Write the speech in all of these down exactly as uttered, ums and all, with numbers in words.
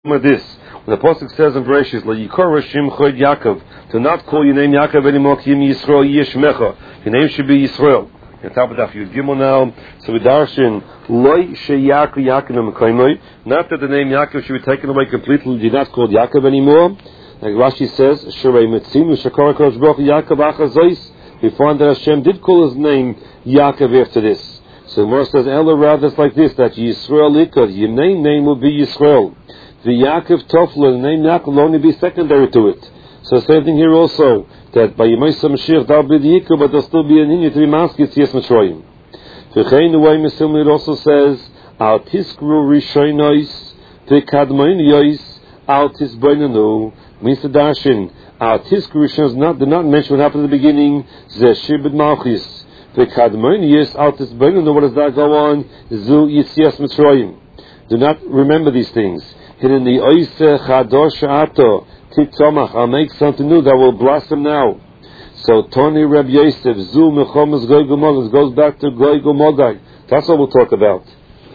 this. When the Pasuk says in Bereshis, La Yikora Shimcha Yaakov, to not call your name Yaakov anymore, Ki Yim Yisrael Yishmecha. Your name should be Yisrael. On top of that, Yud Gimel now. So we darshan Loi Sheyakov Yaakov Mekaymoi. Not that the name Yaakov should be taken away completely. You're not called Yaakov anymore. Like Rashi says, Sherei Metzimu Shakara Kosh Baruch Yaakov Achazois. We find that Hashem did call his name Yaakov after this. So Mor says, Ella rather it's like this, that Yisrael Ikad, your name name will be Yisrael. The Yaakov Tofla, the name Yaakov will only be secondary to it. So same thing here also, that by Yemaisa Mashiach, that'll be the Ikad, but there'll still be an Inyan to be masked, Yitzias Mitzrayim. V'chein the way Mesilmi, it also says, Al Tiskru Rishonois, V'kadmoiniois, Al Tisboinanu, means the Darshin, Al Tiskru Rishonois, not, did not mention what happened at the beginning, Zeh Shibud Malchis, V'kadmoiniois, Al Tisboinanu, what does that go on? Zu Yitzias Mitzrayim. Do not remember these things. In the Oise Chadosh Ato Titzomach, I'll make something new that will blossom now. So Tony Reb Yosef Zu Mechomas Goy Gomogag goes back to Goy Gomogag. That's what we'll talk about.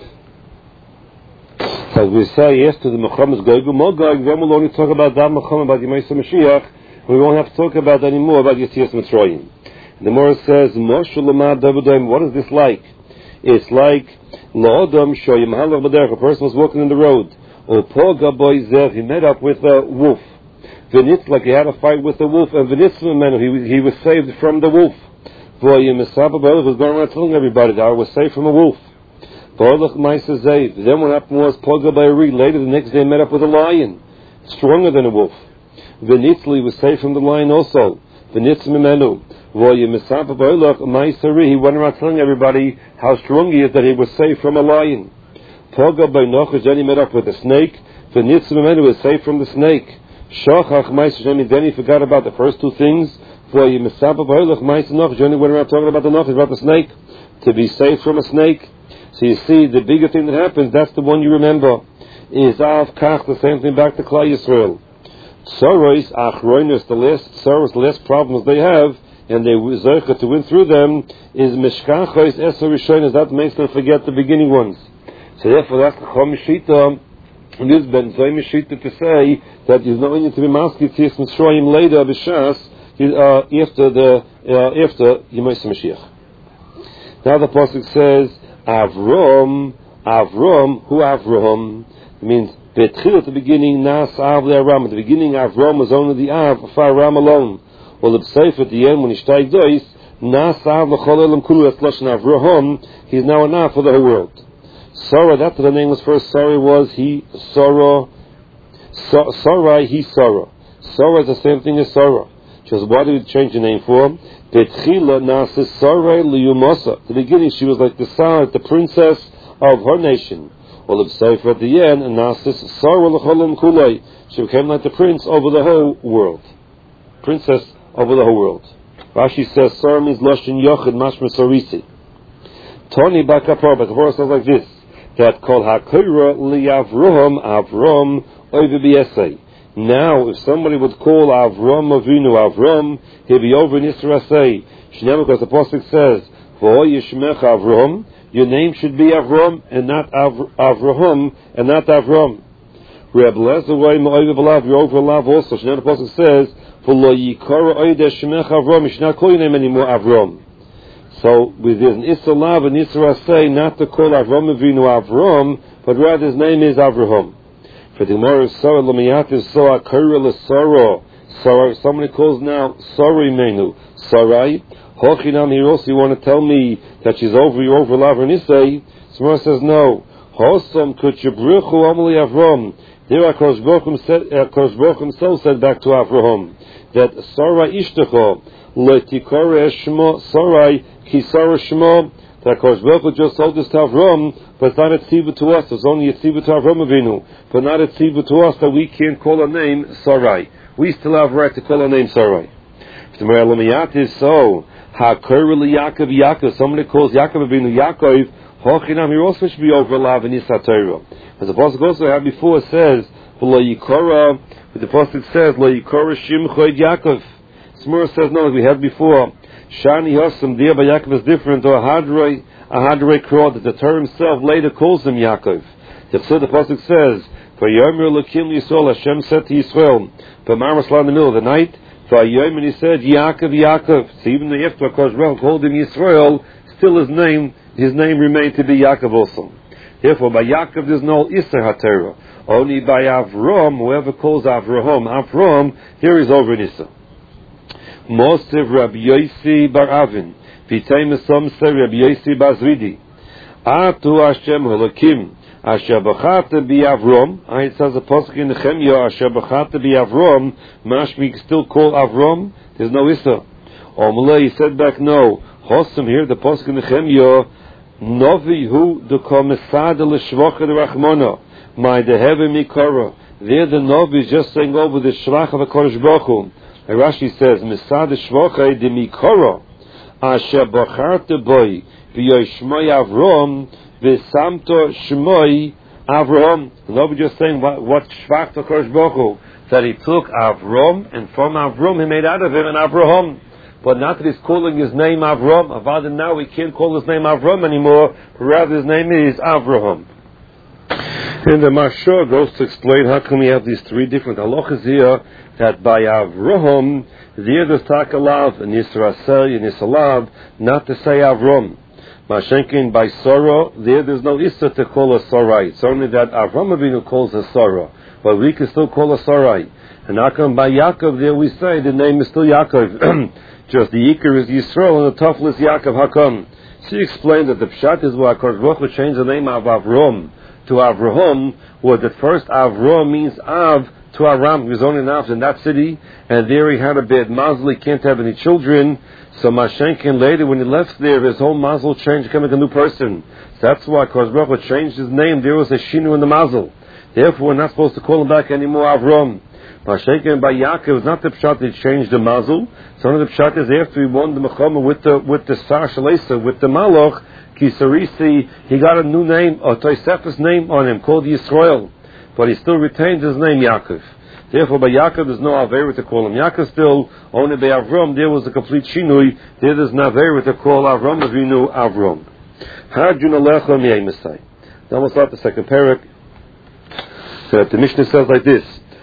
As we say after the Mechomas Goy Gomogag, then we'll only talk about that Mechom about Yemaisa Mashiach. We won't have to talk about anymore about Yitzias Mitzrayim. The Morah says Moshe Lamad Davidim. What is this like? It's like La'odam Shoyim Halach B'derech. A person was walking in the road. He met up with a wolf. V'nitz, like he had a fight with the wolf, and v'nitz, he, he was saved from the wolf. V'yim was going around telling everybody that I was saved from a wolf. Then what happened was, later the next day he met up with a lion, stronger than a wolf. V'nitz, he was saved from the lion also. V'nitz mimenu. He went around telling everybody how strong he is, that he was saved from a lion. Poga by Noach, then he met up with a snake. The Nitzvah was saved from the snake. Shachach Ma'aseh, then he forgot about the first two things. For you Mesabah Ba'olach Ma'aseh Noach, then he went around talking about the Noach, about the snake, to be saved from a snake. So you see, the bigger thing that happens, that's the one you remember. Is Av Kach, the same thing back to Klal Yisrael. Tzoros Achroinus, the last Tzoros, the last problems they have, and they zercha to win through them, is Meshkachos Eser Rishonos, that makes them forget the beginning ones. So therefore, that's the Chom Shita. And this Ben Zoy Shita to say that there's no need to be masked Yitzias Mitzrayim later b'Shas uh, after the uh, after Yemaisa Mashiach. Now the pasuk says Avrom, Avrom, who Avrom? It means Betchil at the beginning, Nas Av le'Aram. At the beginning, Avrom was only the Av for Aram alone. Well, the B'Seif at the end when he steigt dois, Nas Av l'Chol Elam Kulu. That's Lashon Avrom. He's now an Av for the whole world. Sarah, that's what the name was first. Sarah was he, Sarah, so, Sarai, he, Sarah. Sarah is the same thing as Sarah. Just why did we change the name for? Betchila nasis Sarai liyumasa. At the beginning, she was like the Sarah, the princess of her nation. Well, if Sefer at the end, nasis Sarah l'cholam kulay. She became like the prince over the whole world. Princess over the whole world. Rashi says Sarah means Lashon Yochid Mashma Sarisi. Tony Bakapor, Bakapor says like this. That called Hakira liAvrom Avrom over b'Yesei. Now, if somebody would call Avrom Avinu Avrom, he'll be over in Yisrael. Shnei, because the pasuk says, "V'ho yishmech Avrom," your name should be Avrom and not Av- Avraham and not Avrom. Reb Lezer way ma'over b'lav, you're over lav also. Shnei, the pasuk says, "V'lo yikara oideh shmech Avrom," you should not call your name anymore Avrom. So with an Isalav and Yisra say not to call Avram Avinu Avram, but rather his name is Avraham. For the Gemara Sarah Lamiyat is Sarah Kaira Sarah. Sarah. Somebody calls now Sarai Menu. Sarai. Hochinam here also you want to tell me that she's over you over Lav and Isai. Gemara says no. Hosam Kutchabrichu Amali Avram. There Akash Baruch himself said back to Avraham that Sarai Ishtecha Letikore Shmo Sarai Kisara Shmo, that Kosh Baruch just told us to Avram, but it's not a tzivah to us. It's only a tzivah to Avram Avinu, but not a tzivah to us that we can't call a name Sarai. We still have right to call a name Sarai. If the Meralomiyat is so, Hakurli Yaakov Yaakov, somebody calls Yaakov Avinu Yaakov, Hochinam, he also should be over Lav and Yisatayra. As the pasuk also had before says, Lo Yikora, but the pasuk says, Lo Yikora Shimchoid Yaakov. Smurah says no, as we had before. Shani Yosem, there by Yaakov is different, or Hadrei, a Hadrei Krod, that the Torah himself later calls him Yaakov. The Pasuk says, Vayomer Elokim Yisrael, Hashem said to Yisrael, B'marmasla in the middle of the night, Vayomer, he said, Yaakov, Yaakov. So even after Kosh called him Yisrael, still his name, his name remained to be Yaakov also. Therefore, by Yaakov there's no Isser HaTorah. Only by Avram, whoever calls Avraham, Avram, here is over in Isser. Mostiv Rabbi Yosi Bar Avin, Vitay Mesom Ser Rabbi Yosi Bar Zridi, Atu Hashem Holokim, Asher B'chata Bi Avram. It says a pasuk in Nehemiah, Asher B'chata Bi Avram. Mashmi still call Avram. There's no Issa. Omle, he said back, no. Hosam here, the pasuk in Nehemiah, Novi Hu Dukomesad L'Shvocha D'Rachmona, My Deheve Mikora. There the Novi is just saying over the Shlach of HaKadosh Baruch Hu. Rashi says, Mesad Shvocha De Mikora, Asher B'chata Boi, V'yoshmoi Avram, V'samto Shmoi Avram. The Novi just saying what, what Shvach HaKadosh Baruch Hu, that he took Avram, and from Avram he made out of him an Avraham. But not that he's calling his name Avram. Avada now we can't call his name Avram anymore, rather his name is Avraham. And the Mashur goes to explain how come we have these three different halachas here, that by Avraham, there there's Takalav, and Yisrael, and Yisalav, not to say Avram. Mashenkin by Sarah, there there's no Issa to call a Sarai. It's only that Avram Avinu calls a Sarah, but we can still call a Sarai. And how come by Yaakov there we say the name is still Yaakov? Just the Iker is Yisrael and the Tafel is Yaakov. How come? She explained that the Pshat is why HaKadosh Baruch Hu changed the name of Avram to Avraham, was that first Avram means Av to Aram. He was only an Av in that city, and there he had a bad mazel, he can't have any children. So Mashenkin later, when he left there, his whole mazel changed, becoming a new person. So that's why HaKadosh Baruch Hu changed his name. There was a shinu in the mazel. Therefore, we're not supposed to call him back anymore Avram. Mashenkin by Yaakov is not the pshat that changed the mazel. So one of the pshat is after he won the mechama with the with the sar shalesa, with the maloch Kisarisi, he got a new name, a Tosefos name on him called Yisrael, but he still retains his name Yaakov. Therefore, by Yaakov there's no avera to call him Yaakov. Still, only by Avram there was a complete shinui. There there's no avera to call Avram Avinu Avram. Harjun Alecha Miyemesai. Now we'll start the second parak. So the Mishnah says like this.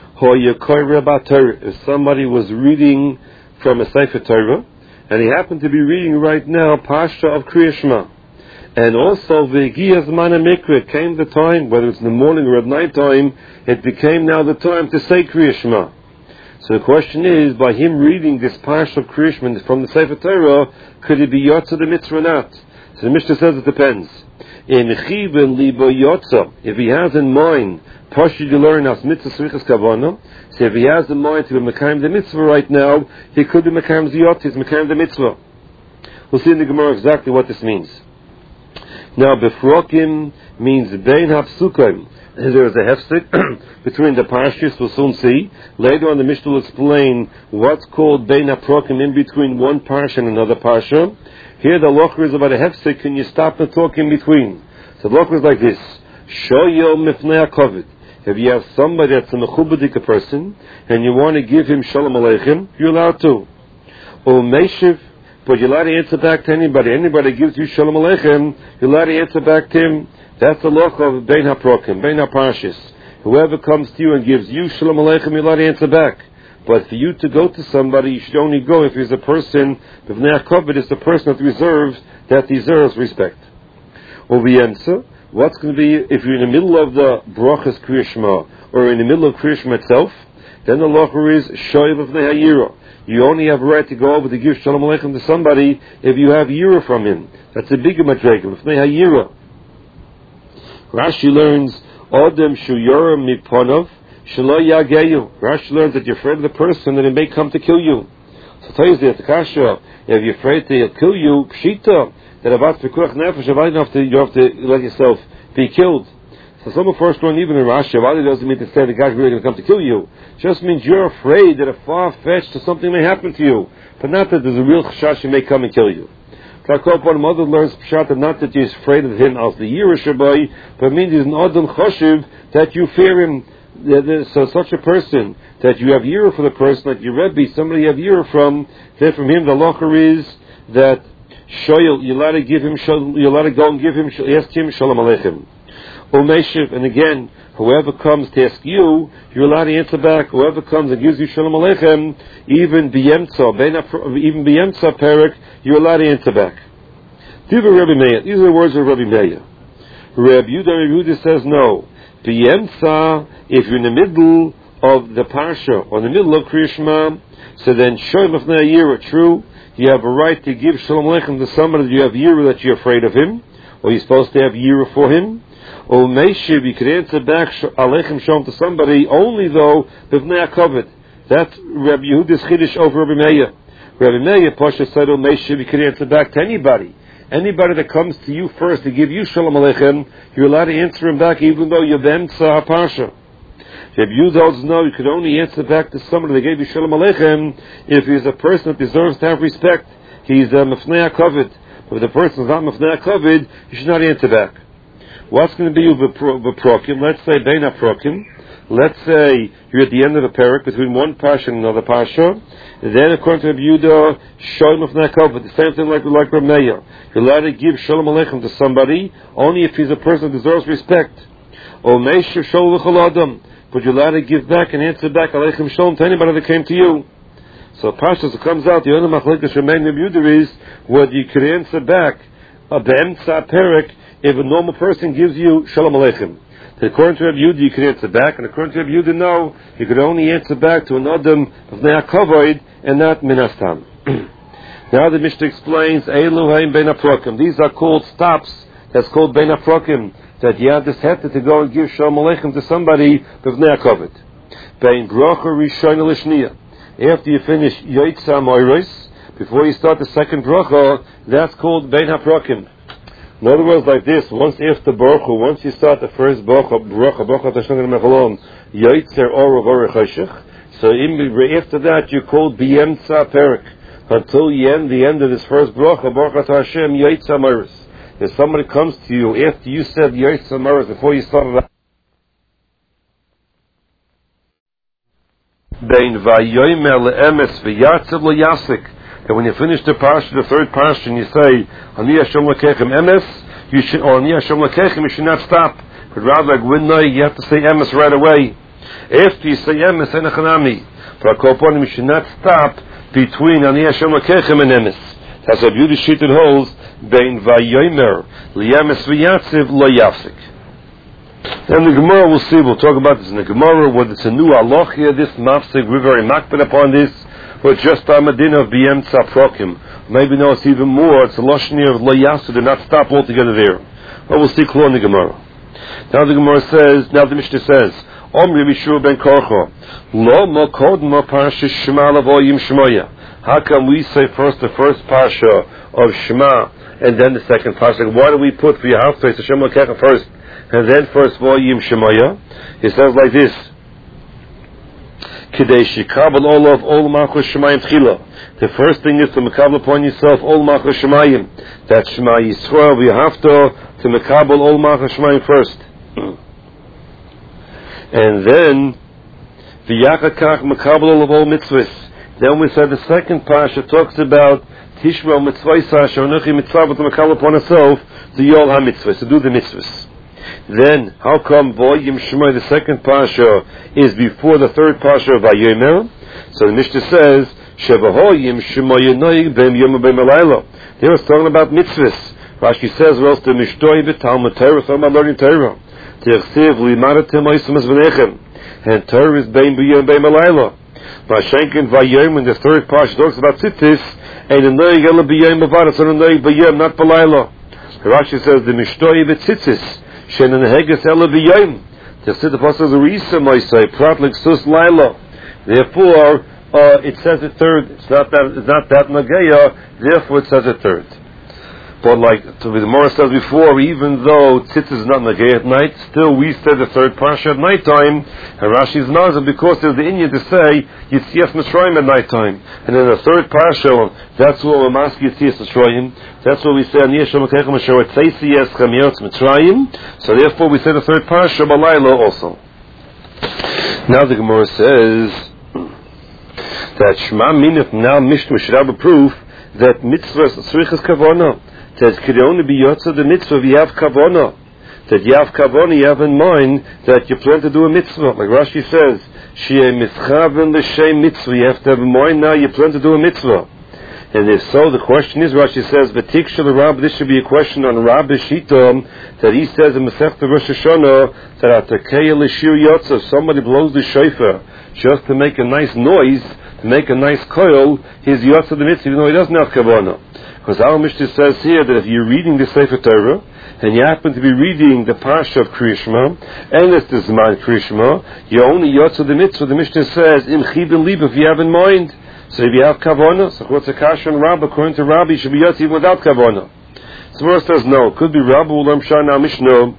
If somebody was reading from a Sefer Torah, and he happened to be reading right now Pasha of Kriya Shema, and also V'Higiyah Zman HaMikra, came the time, whether it's in the morning or at night time, it became now the time to say Kriya Shema. So the question is, by him reading this Pasha of Kriya Shema from the Sefer Torah, could he be Yotza the mitzvah or not? So the Mishnah says it depends. In Chiven Libo Yotza, if he has in mind Pashid you learn as mitzvah srichas kavana. So if he has the mind to be mekayim the mitzvah right now, he could be mekayim ziyot, he's mekayim the mitzvah. We'll see in the Gemara exactly what this means. Now, befrokim means bein hapsukim. There is a hefsek between the parshas, we'll soon see. Later on the Mishnah will explain what's called bein haprokim, in between one parsha and another parsha. Here the locher is about a hefsek, can you stop and talk in between? So the locher is like this. Shoyo mifnei hakovid. If you have somebody that's a mechubadik person, and you want to give him shalom aleichem, you're allowed to. Or meshiv, but you're allowed to answer back to anybody. Anybody gives you shalom aleichem, you're allowed to answer back to him. That's the law of bein haprokim, bein haparshis. Whoever comes to you and gives you shalom aleichem, you're allowed to answer back. But for you to go to somebody, you should only go if he's a person, b'vnei hakovid is the person that reserves, that deserves respect. Or we answer, what's going to be, if you're in the middle of the brachas Kriya Shema, or in the middle of Kriya Shema itself, then the locher is shoyev of hayira. You only have a right to go over to give shalom aleichem to somebody if you have yira from him. That's a bigger madrega, of hayira. Rashi learns, Odem shu yora miponov, shelo yageyu. Rashi learns that you're afraid of the person and it may come to kill you. So tell you that, Kasha, if you're afraid to kill you, pshita, that about pekuach nefesh, you have to, you have to let yourself be killed. So some of first one, even in Rashi, Avadi doesn't mean to say the guy's really going to come to kill you. It just means you're afraid that a far-fetched to something may happen to you, but not that there's a real chashash he may come and kill you. One mother learns pshat, not that you're afraid of him as the Yira Shabai, but it means he's an Adam Choshev, that you fear him. So such a person, that you have Yira for the person, like your Rebbe, somebody you have Yira from, then from him the locher is that Shoyel, you let to give him, you let to go and give him, ask him Shalom Aleichem. Umeshiv, and again, whoever comes to ask you, you're allowed to answer back. Whoever comes and gives you Shalom Aleichem, even b'yemtza, even b'yemtza perik, you're allowed to answer back. Divrei Rabbi Meir. These are the words of Rabbi Meir. Rabbi Yehuda, Rabbi Yehuda says no. B'yemtza, if you're in the middle of the parsha, or in the middle of Kriya Shema, so then Shoy Mafnei Yira, true, you have a right to give Shalom Aleichem to somebody that you have Yira, that you're afraid of him, or you're supposed to have Yira for him. Or Meishiv, you could answer back Aleichem Shalom to somebody only though B'vnei HaKavod. That's Rabbi Yehuda's Chiddush over Rabbi Meir. Rabbi Meir, Pasha said, oh Meishiv, you could answer back to anybody. Anybody that comes to you first to give you Shalom Aleichem, you're allowed to answer him back even though you're B'emtza HaParsha. Rabbi Yehuda holds no, you could only answer back to somebody that gave you Shalom Aleichem if he's a person that deserves to have respect. He's a Mefnei HaKavod. But if the person is not Mefnei HaKavod, you should not answer back. What's going to be v'prokim? Let's say bein haprokim. Let's say you're at the end of a parak between one parsha and another parsha. And then, according to Rabbi Yehuda, Shalom Mefnei HaKavod, the same thing like like Rabbi Meir. You're allowed to give Shalom Aleichem to somebody only if he's a person that deserves respect. Or Meisher Shalom L'chol Adam, but you're allowed to give back and answer back Aleichem Shalom to anybody that came to you. So, parsha that comes out, the only machlekes remain Rabbi Yehuda is whether you could answer back a be'emtza parak if a normal person gives you Shalom Aleichem. According to Rabbi Yehuda, you can answer back, and according to Rabbi Yehuda, no, you could only answer back to an Adam of B'nei HaKavod and not Minastam. Now the Mishnah explains, Eilu Bein HaProkim. These are called stops. That's called Bein HaProkim. That you have this heter to go and give Shalom Aleichem to somebody B'nei HaKavod. Bein Bracha Rishon L'Shniya. After you finish Yoitza Moiros, before you start the second bracha, that's called Bein HaProkim. In other words, like this, once after Baruch Hu, once you start the first bracha, bracha, bracha, Tashnang Mechalom, Yaitzer Or Or Chayshich, so in, after that you're called B'yemtza Perik, until you end the end of this first bracha, Baruch Hashem, Yaitza Maris. If somebody comes to you after you said Yaitza Maris, before you started out, Bein Vayomer Le'emes V'yatzev L'yasik, and when you finish the parsha, the third parsha, and you say, Ani Hashem Lekechem Emes, you should, or Ani Hashem Lekechem, you should not stop. But rather, like Winnai, you have to say Emes right away. After you say Emes, Enechanami. But Akoponim, you should not stop between Ani Hashem Lekechem and Emes. That's a beauty sheet that holds, Bein Vayomer, L'yemes V'yatziv Lo Yafsik. Then the Gemara, we'll see, we'll talk about this in the Gemara, whether it's a new halach here, this mafsik, we're very makbid upon this, or just a medina of b'yemtza prokim. Maybe no, it's even more, it's a lashon of lo yasu, to not stop altogether there. But we'll see clear in the Gemara. Now the Gemara says, now the Mishnah says, Omri Mishur ben Korcho, Lo mo kod mo parsha Shema lavoyim Shemoya. How come we say first the first parsha of Shema, and then the second parsha? Why do we put for your house place the Shema Kecha first, and then first volume Shemoya? He says like this, the first thing is to mekabel upon yourself all Malchus Shemayim. That Shema Yisrael, we have to to mekabel all Malchus Shemayim first, and then v'yachakach mekabel of all mitzvahs. Then we said the second parsha talks about Tishma mitzvahs asher mitzvah to mekabel upon herself the yol ha-mitzvahs, to do the mitzvahs. Then, how come Volume Shema, the second parsha, is before the third parsha of Vayomer? So the Mishnah says, Shevahoyim Shema Yenoig Bem Yom Bem Alayla. They were talking about mitzvahs. Rashi says, well, the Mishtoi B'Talmud Torah, talking about learning Torah. Terchsiv L'imaratem Oisum Esvenechem. And Torah is Bem Yom Bem Alayla. Vashenkin Vayomer, the third parsha, talks about Tzitzis, and the Noig Ela B'Yom B'Vadas, and the Noig B'Yom, not B'Layla. Rashi says, the Mishtoi B'Tzitzis, Shen and Heges Ela B'Yom. The Siddur Pasuk is a Risa Moisei, Pratlik Sus Laila. Therefore, uh, it says a third. It's not that. It's not that Nageya. Therefore, it says a third. But like the Gemara says before, even though Tzitz is not Nageya at night, still we say the third parsha at night time. And Rashi's nazar because there's the Indian to say Yitzias Mitzrayim at night time, and then the third parsha, that's what we're asking Yitzias Mitzrayim. That's what we say on Yeshua Mekechem Asher Tzeisiyas Chamiyot Mitzrayim. So therefore, we say the third parsha Balayla also. Now the Gemara says that Shema Minif now Mishnah should have a proof that mitzvahs tzrichas kavana. That could only be yotza the mitzvah we have kavana. that you have kavana, you have in mind that you plan to do a mitzvah. Like Rashi says, Shei mischaven l'shem mitzvah. You have to have in mind now you plan to do a mitzvah. And if so, the question is, Rashi says, V'tik shel Rab, this should be a question on Rabbi Shita, that he says in Masechta Rosh Hashanah, that Atakei l'shir yotza, somebody blows the shofar just to make a nice noise, to make a nice coil, he's yotza the mitzvah, even though he doesn't have kavanah. Because our Mishnah says here that if you're reading the Sefer Torah, and you happen to be reading the Parsha of Kriya Shema, and it's the Zman Kriya Shema, you're only yotza the mitzvah. The Mishnah says, Im chibin lib, if you have in mind. So if you have kavanah, so what's a kasha and Rabbi? According to Rabbi, you should be yotza even without kavanah. So first says no. It could be Rabbi Ulam Shana Mishnah.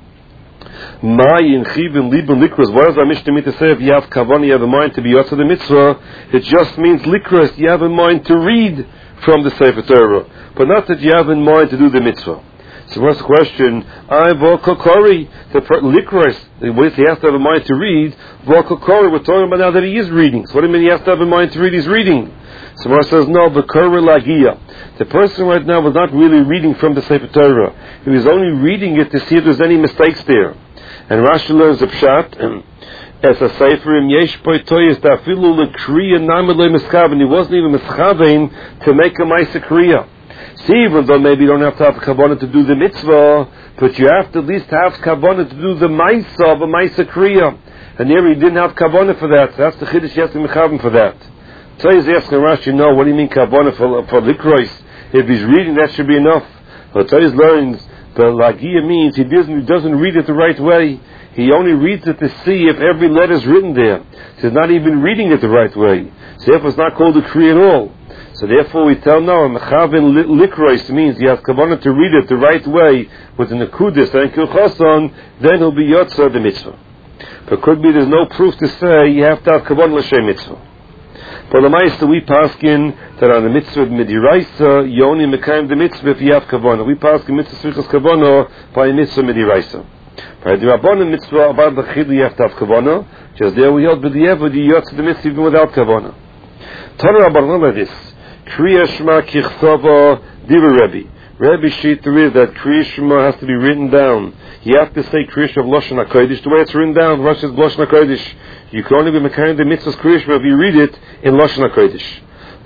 Mayin chibin libin likros. What does our Mishnah mean to say? If you have kavanah, you have in mind to be yotza the mitzvah. It just means likros. You have in mind to read from the Sefer Torah, but not that you have in mind to do the mitzvah. So first question, I v'kokori, the likros, he has to have in mind to read, v'kokori, we're talking about now that he is reading. So what do you mean he has to have in mind to read? He's reading. So Mar says, no, v'kori lagia. The person right now was not really reading from the Sefer Torah. He was only reading it to see if there's any mistakes there. And Rashi learns the pshat, as a sefer im yesh poitoyes tafilu lekriya namelei miskaven. He wasn't even miskaven to make a ma'aseh kriya. See, even though maybe you don't have to have kavanah to do the mitzvah, but you have to at least have kavanah to do the ma'aseh of a ma'aseh kriya. And here he didn't have kavanah for that. So that's the chiddush, he has to be mechaven for that. So he's asking Rashi, no, what do you mean kavanah for, for likros? If he's reading, that should be enough. But so he learns the lagia means he doesn't, he doesn't read it the right way. He only reads it to see if every letter is written there. So he's not even reading it the right way. So therefore it's not called a kriya at all. So therefore we tell now, Mechaven Likrois means he has kavanah to read it the right way with the Nekudis and Kilchason, then he'll be Yotza the mitzvah. But could be there's no proof to say you have to have kavanah l'shem mitzvah. For the Meister we paskin that on the mitzvah of Midiraisa, you only mekayim the mitzvah if you have kavanah. We paskin mitzvah srichas kavanah by mitzvah Midiraisa. By the Rabbanan mitzvah about the chid you have to have kavanah, just there we held b'di'evad you Yotza the mitzvah even without kavanah. Torah Rabbanan like this. Kriya Shema Kichtava Diva Rebbe. Rebbe Shita is that Kriya Shema has to be written down. You have to say Kriya Shema of Lashon HaKodesh the way it's written down. Rosh is Lashon HaKodesh. You can only be mekayim the mitzvahs Kriya Shema if you read it in Lashon HaKodesh.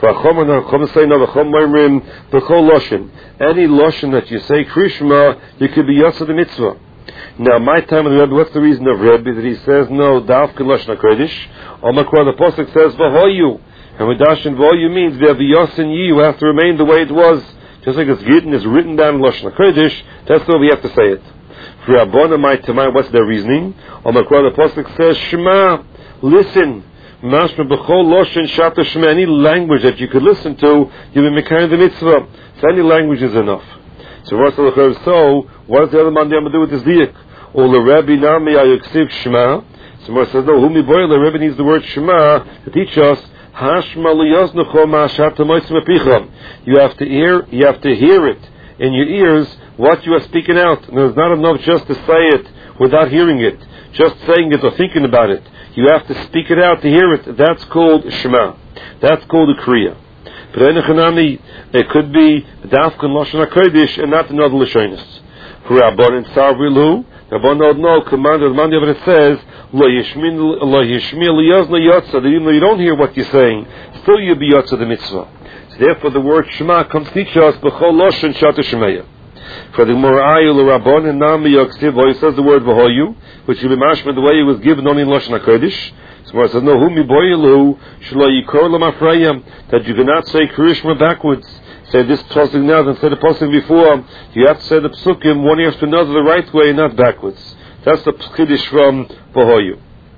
Any Lashon that you say Kriya Shema, you could be Yotza the mitzvah. Now, my time of the Rebbe, what's the reason of Rebbe that he says no? Davka Lashon HaKodesh. Omakwa the pasuk says V'hoyu. And with Dashin V'hoyu means V'yos and Yi, you have to remain the way it was. Just like it's written, is written down in Lashon HaKodesh, that's the way we have to say it. For Rabbana, my Tamai, what's their reasoning? Omakwa the pasuk says Shema, listen. Mashma b'chol Lashon Shata Shema, any language that you could listen to, you'll be mekayim the mitzvah. So any language is enough. So what does the other man do with this diak? Or the Rebbe Nami Ayuksiv Shema. So Mar says, no, Humi Boy, the Rebbe needs the word Shema to teach us Hashma liyaznucho ma'ashat ha'moitzim apicham. You have to hear, you have to hear it in your ears what you are speaking out. And it's not enough just to say it without hearing it, just saying it or thinking about it. You have to speak it out to hear it. That's called Shema. That's called a Kriya. But it could be Dafkan Lashon HaKodesh and not another Lashonis. For Rabban and Sarvilu, Rabban no command of the Mandi, but it says, Lo Yishmi Liyazna Yotza, that even though you don't hear what you're saying, still you'll be Yotza the mitzvah. So therefore the word Shema comes to teach us, B'chol Lashon Shata Shemeya. For the Mora'ayu Rabban and Nami Yoksiv, he says the word V'hoyu, which will be mashma the way it was given only in Lashon HaKodesh. So it says, no, Humi Boyilu, Shlo Yikor Lamafrayam, that you cannot say Krishma backwards. Say this pasuk now and say the pasuk before. You have to say the psukim one after another the right way, not backwards. That's the chiddush from V'hoyu.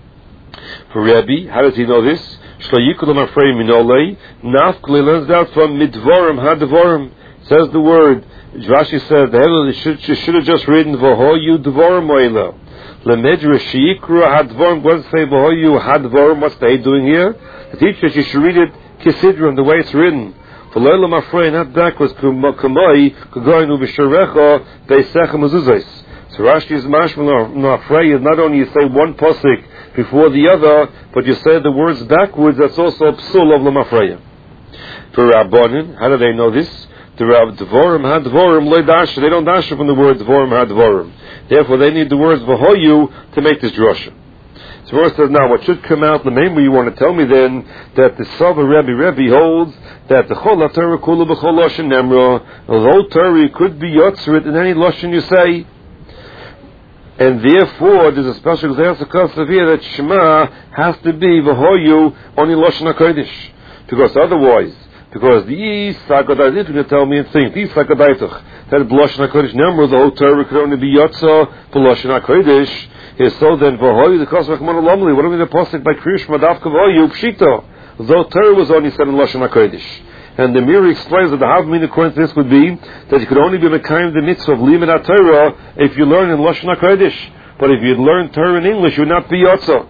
For Rebbe, how does he know this? Shlo Yikor Lamafrayam Minolei, Nafkli learns out from Midvorim, Hadvorim. Says the word, Rashi says, the should, should have just written V'hoyu Dvorim Oila. Lemedra Shikra Hadvorim, what does it say V'hoyu Hadvorim? What's they doing here? The teacher, you should read it Kisidron, the way it's written. For Leila Mafrei, not backwards, Kumai, Kugoinu B'Sharecha, Beisecha Mezuzais. So Rashi's Mashmal Mafrei is not only you say one pasuk before the other, but you say the words backwards, that's also a psul of Lamafreya. For Rabbanin, how do they know this? The The Rav Dvorim Hadvorim Loy Dasha. They don't dasha from the word Dvorim Hadvorim. Therefore, they need the words V'hoyu to make this drasha. So Rosh says, now what should come out, the main way you want to tell me then, that the Sava Rebbe Rebbe holds that the Chol HaTorah Kula B'chol Lashon Nemra, the whole Torah could be Yotzeret in any Lashon you say. And therefore, there's a special example here that Shema has to be V'hoyu only Lashon HaKodesh. Because otherwise, because these Sagadayit are going to tell me and think, these Sagadayitach, that Lashon HaKodesh Nemra, the whole Torah could only be Yotza for Lashon HaKodesh. Is so then V'hoyu the Kos Rachman Olamli. What do we mean the pasuk by Kriyish Madavka V'hoyu Pshito? Though Torah was only said in Lashon HaKodesh. And the Mir explains that the Havmin according to this would be that you could only be Mekayim the mitzvah of Limud HaTorah if you learn in Lashon HaKodesh. But if you learn Torah in English, you would not be Yotza.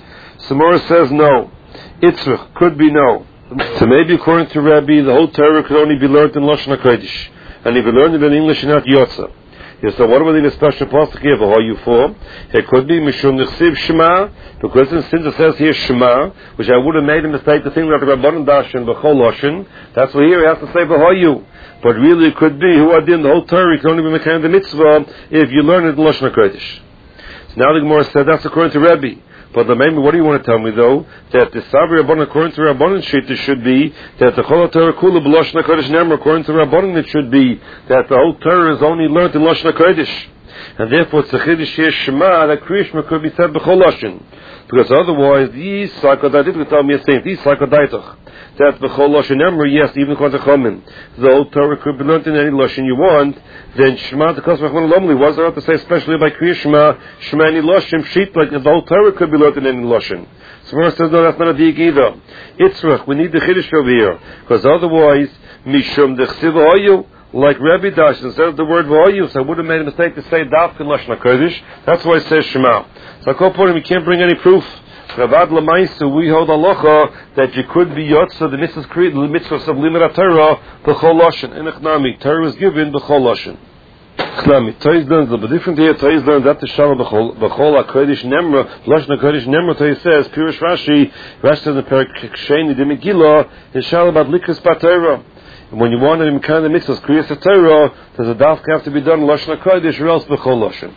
Samora says no. Itzrach could be no. So maybe according to Rabbi, the whole Torah could only be learned in Lashon HaKodesh. And if you learn it in English, you're not Yotza. Yes, so what do we need a special pasuk here for you for? It could be Mishum Nechsiv Shema, because since it says here Shema, which I would have made a mistake to think that the Rabbanan Dashan B'chol Lashon, that's why here he has to say V'hoyu. But really it could be who adin the whole Torah can only be Mekayim the mitzvah if you learn it in Lashon HaKodesh. So now the Gemara said that's according to Rebbe. But the main, what do you want to tell me though? That the Sabri Rabbanan according to Rabbanan Shita should be that the Chol HaTorah Kula B'Lashon HaKodesh Nemar according to Rabbanan it should be that the whole Torah is only learned in Lashon HaKodesh. And therefore it's a Chiddush here Shema that Kriyishma could be said B'chol Lashon. Because otherwise these Sakadaitic would tell me a thing, these Sakadaitach. That B'chol Lashon Nemar, yes, even according to Chomin, the whole Torah could be learned in any Lashon you want. Then Shema the Kos Rachman Lomli, was there to say especially by Kriyishma, Shema any Lashon, Sheet, like the whole Torah could be learned in any Lashon. So Mara says, no, that's not a dig either. Itzrach, we need the Chiddush over here. Because otherwise, Mishum Dechsiv V'hoyu, like Rebbe Dash, instead of the word V'hoyu, so I would have made a mistake to say Dafka in Lashon HaKodesh. That's why it says Shema. So I call upon him, we can't bring any proof. Ravad L'maisu, we hold halacha that you could be Yotza, the mitzvahs creed, the mitzvahs of Limud HaTorah, B'chol Lashon. In Echnami, Torah was given B'chol Lashon. Echnami, Torah is learned a little bit different here. Torah is learned that the Shalom B'chol HaKodesh Nemra, Lashon HaKodesh Nemra, Torah says, Pirush Rashi, Rashi says in the Perek Sheni, the Megillah, is Shalom Ad Likas B'Torah. And when you want to kind of mitzvahs, Kriyas HaTorah, does a dafka have to be done in Lashon HaKodesh or else B'chol Lashon?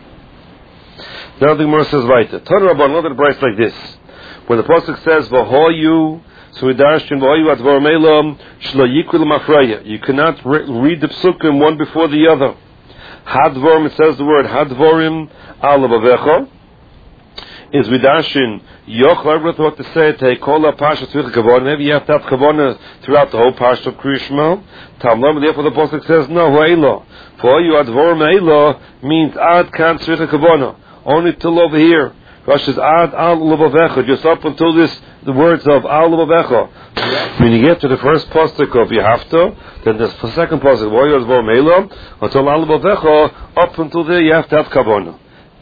Now the Gemara says, right, Torah Rabban, another price like this. When the pasuk says V'hoyu, so we darshan V'hoyu Advarim Elam Shlo Yikul Mafreya. You cannot re- read the psukim one before the other. Hadvorim, it says the word Hadvorim Al Bavecha. Is we darshan Yoch. I thought to say take all the parsha with kavana. Maybe you have to have kavana throughout the whole parsha of Kriyishma. Tamlam. Therefore the pasuk says no V'hoyu V'hoyu Advarim Elam means Ad Kan Tzrich Kavana. Only till over here. Rashi says, Ad al levavecha, just up until this, the words of al levavecha. When you get to the first pasuk of Yehavta, then the second pasuk, V'hoyu Advarim Elam, until al levavecha, up until there you have to have kavanah.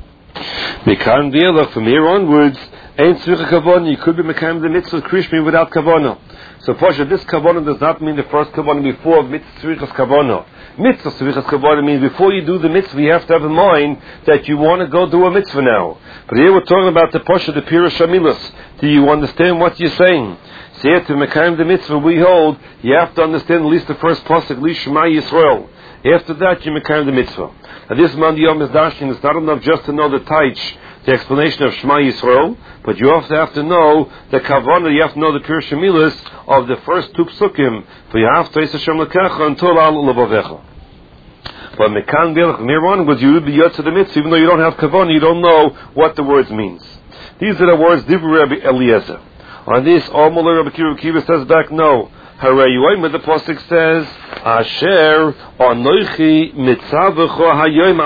Mekan v'elach, from here onwards, ain't tzricha kavanah, you could be mekayim the mitzvah krishmi without kavanah. So Pasha, this kavanah does not mean the first kavanah before mitzvah tzrichas kavanah. Mitzvah tzrichas kavanah means before you do the mitzvah, you have to have in mind that you want to go do a mitzvah now. But here we're talking about the Pasha, the Pirush Hamilas. Do you understand what you're saying? So here to mekayim the mitzvah we hold, you have to understand at least the first pasuk, Li Shema Yisrael. After that, you mekayim the mitzvah. Now this man Yom is dashing, it's not enough just to know the taich, the explanation of Shema Yisrael, but you also have to know the kavanah, you have to know the Pirush Hamilas of the first two psukim, for you have to Yis Hashem Lekecha until Al Levavecha. But Mekan V'elach, near onwards, you would be Yotze the mitzvah, even though you don't have kavanah, you don't know what the words means. These are the words, Divrei Rabbi Eliezer. On this, Omer Rabbi Kiva, Kiva says back, no. Hooray, the pasuk says, Asher Anochi Mitzavecho Hayom